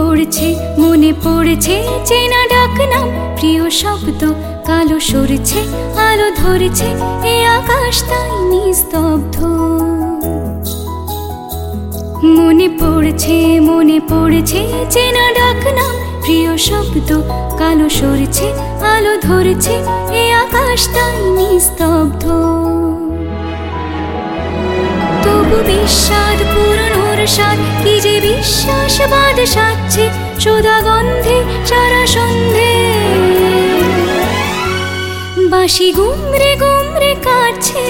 মনে পড়েছে চেনা ডাক নাম, প্রিয় শব্দ কালো সরছে, আলো ধরেছে এ আকাশ তাই নিস্তব্ধ। মনে পড়েছে চেনা ডাক নাম, প্রিয় শব্দ কালো সরছে, আলো ধরেছে এ আকাশ তাই নিস্তব্ধ। তবু বিস্বাদ পুরনোর স্বাদ, কি যে বিশ্বাসবাদ সাজছে সোদা গন্ধে সারা সন্ধে। বাঁশি গুমরে গুমরে কাটছে,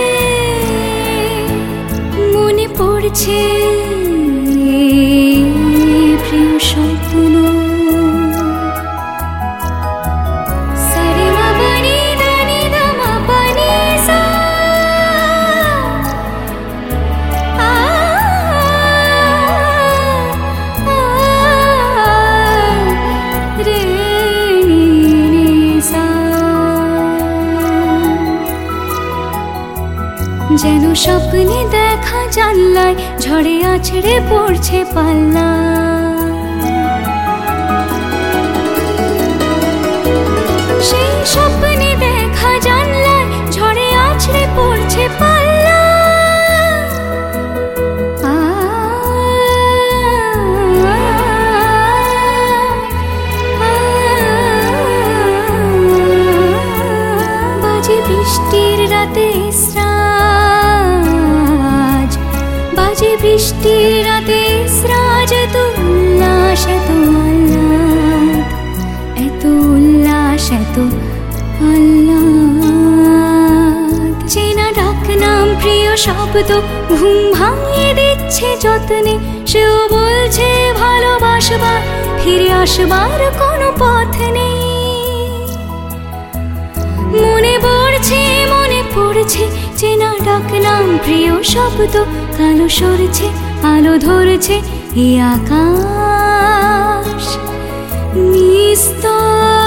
মনে পড়ছে প্রিয় স্বপ্ন। যেন স্বপ্নে দেখা জানলায় ঝড়ে আছড়ে পড়ছে পাল্লা। সেই স্বপ্নে দেখা জানলায় ঝড়ে আছড়ে পড়ছে পাল্লা। বাজে বৃষ্টির রাতে বৃষ্টির রাতে স্রাজ, এত উল্লাস এত আহ্লাদ, এত উল্লাস এত আহ্লাদ। চেনা ডাক নাম, প্রিয় শব্দ ঘুম ভাঙিয়ে দিচ্ছে যত্নে, সেও বলছে ভালোবাসবার ফিরে আসবার কোনো পথ নেই। মনে পড়ছে চেনা ডাক নাম, প্রিয় শব্দ কালো সরছে, আলো ধরেছে এ আকাশ নিস্তব্ধ।